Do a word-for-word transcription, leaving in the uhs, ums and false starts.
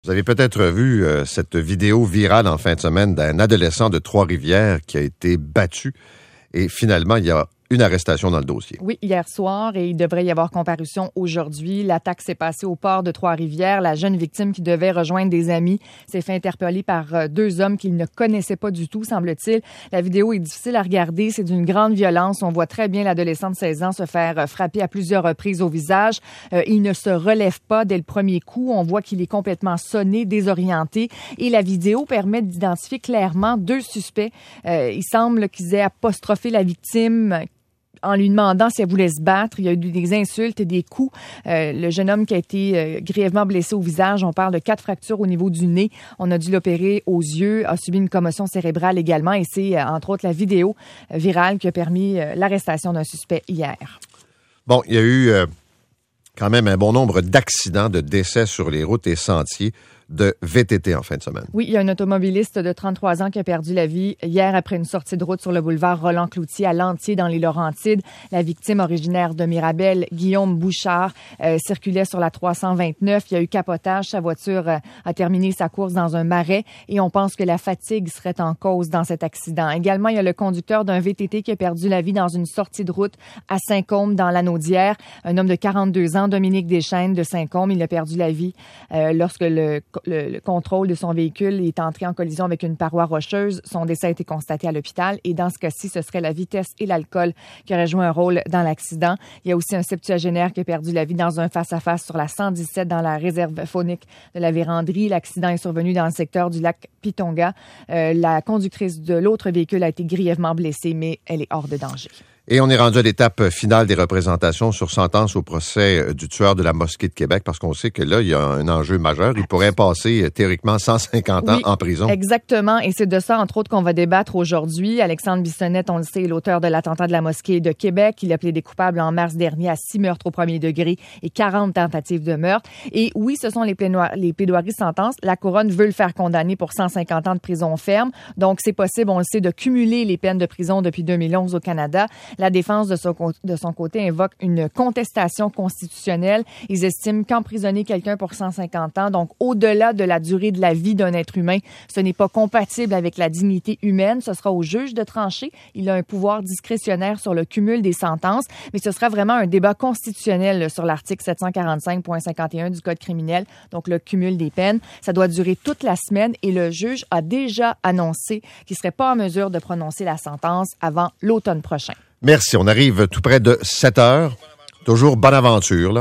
Vous avez peut-être vu euh, cette vidéo virale en fin de semaine d'un adolescent de Trois-Rivières qui a été battu et finalement, il y a une arrestation dans le dossier. Oui, hier soir, et il devrait y avoir comparution aujourd'hui. L'attaque s'est passée au port de Trois-Rivières. La jeune victime qui devait rejoindre des amis s'est fait interpeller par deux hommes qu'il ne connaissait pas du tout, semble-t-il. La vidéo est difficile à regarder. C'est d'une grande violence. On voit très bien l'adolescent de seize ans se faire frapper à plusieurs reprises au visage. Euh, il ne se relève pas dès le premier coup. On voit qu'il est complètement sonné, désorienté. Et la vidéo permet d'identifier clairement deux suspects. Euh, il semble qu'ils aient apostrophé la victime en lui demandant si elle voulait se battre. Il y a eu des insultes et des coups. Euh, le jeune homme qui a été euh, grièvement blessé au visage, on parle de quatre fractures au niveau du nez. On a dû l'opérer aux yeux, a subi une commotion cérébrale également. Et c'est, euh, entre autres, la vidéo euh, virale qui a permis euh, l'arrestation d'un suspect hier. Bon, il y a eu euh, quand même un bon nombre d'accidents, de décès sur les routes et sentiers de V T T en fin de semaine. Oui, il y a un automobiliste de trente-trois ans qui a perdu la vie hier après une sortie de route sur le boulevard Roland-Cloutier à Lantier dans les Laurentides. La victime originaire de Mirabel, Guillaume Bouchard, euh, circulait sur la trois cent vingt-neuf. Il y a eu capotage. Sa voiture euh, a terminé sa course dans un marais et on pense que la fatigue serait en cause dans cet accident. Également, il y a le conducteur d'un V T T qui a perdu la vie dans une sortie de route à Saint-Côme dans l'Anaudière. Un homme de quarante-deux ans, Dominique Deschênes de Saint-Côme, il a perdu la vie euh, lorsque le Le, le contrôle de son véhicule est entré en collision avec une paroi rocheuse. Son décès a été constaté à l'hôpital et dans ce cas-ci, ce serait la vitesse et l'alcool qui auraient joué un rôle dans l'accident. Il y a aussi un septuagénaire qui a perdu la vie dans un face-à-face sur la cent dix-sept dans la réserve faunique de la Vérandrie. L'accident est survenu dans le secteur du lac Pitonga. Euh, la conductrice de l'autre véhicule a été grièvement blessée, mais elle est hors de danger. Et on est rendu à l'étape finale des représentations sur sentence au procès du tueur de la Mosquée de Québec, parce qu'on sait que là, il y a un enjeu majeur. Il pourrait passer théoriquement cent cinquante ans oui, en prison. Exactement. Et c'est de ça, entre autres, qu'on va débattre aujourd'hui. Alexandre Bissonnette, on le sait, est l'auteur de l'attentat de la Mosquée de Québec. Il a plaidé coupable en mars dernier à six meurtres au premier degré et quarante tentatives de meurtre. Et oui, ce sont les, plénoir- les plaidoiries de sentence. La Couronne veut le faire condamner pour cent cinquante ans de prison ferme. Donc, c'est possible, on le sait, de cumuler les peines de prison depuis deux mille onze au Canada. La défense de son, de son côté invoque une contestation constitutionnelle. Ils estiment qu'emprisonner quelqu'un pour cent cinquante ans, donc au-delà de la durée de la vie d'un être humain, ce n'est pas compatible avec la dignité humaine. Ce sera au juge de trancher. Il a un pouvoir discrétionnaire sur le cumul des sentences, mais ce sera vraiment un débat constitutionnel là, sur l'article sept cent quarante-cinq point cinquante et un du Code criminel, donc le cumul des peines. Ça doit durer toute la semaine et le juge a déjà annoncé qu'il ne serait pas en mesure de prononcer la sentence avant l'automne prochain. Merci. On arrive tout près de sept heures. Toujours bonne aventure, là.